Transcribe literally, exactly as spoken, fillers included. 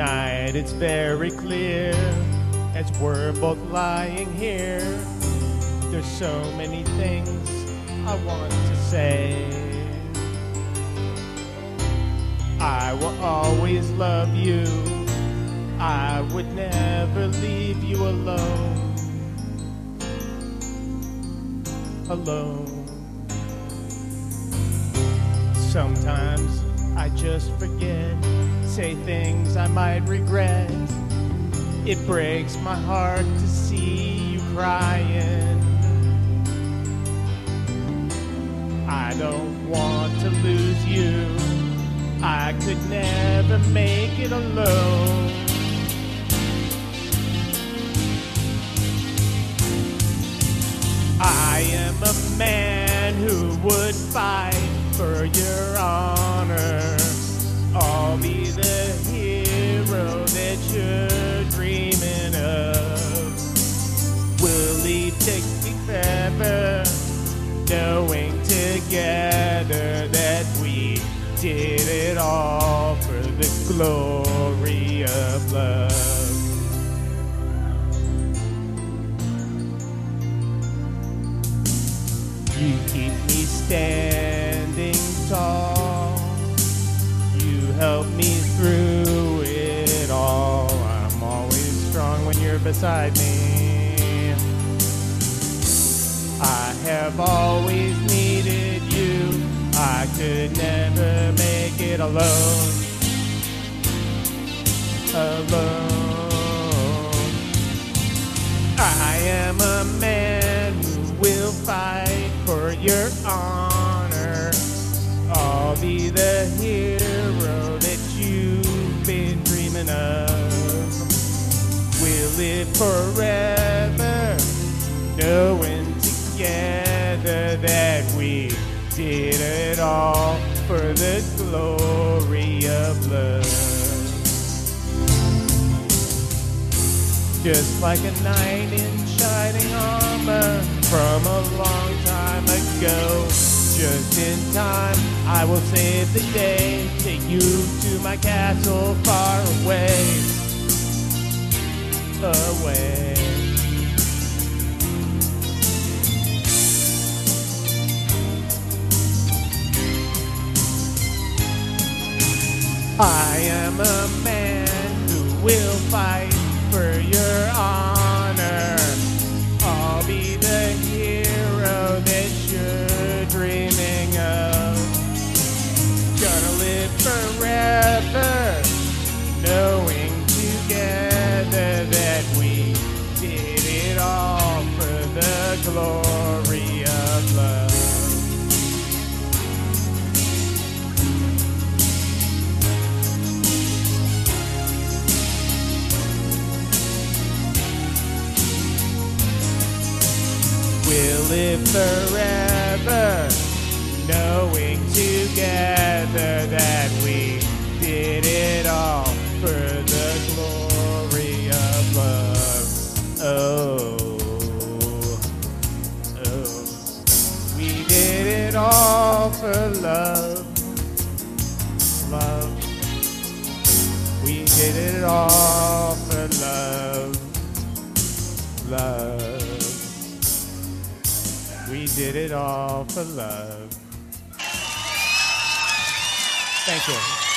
night it's very clear as we're both lying here. There's so many things I want to say. I will always love you. I would never leave you alone. Alone. Sometimes I just forget, say things I might regret. It breaks my heart to see you crying. I don't want to lose you. I could never make it alone. I am a man who would fight for your honor. I'll be the hero that you're dreaming of. We'll leave together, knowing together that we did it all for the glory of love. You keep me standing tall. You help me through it all. I'm always strong when you're beside me. I have always needed you. I could never make it alone. Alone. I am a man who will fight for your honor. I'll be the hero that you've been dreaming of. We'll live forever, knowing together that we did it all for the glory of love. Just like a knight in shining armor from a long time ago. Just in time, I will save the day, take you to my castle far away, away. I am a man who will fight for your honor. I'll be the hero that you're dreaming of. Gonna live forever, knowing together that we did it all for the glory of love. We'll live forever, knowing together that we did it all for the glory of love. Oh, oh, we did it all for love, love. We did it all for love, love. We did it all for love. Thank you.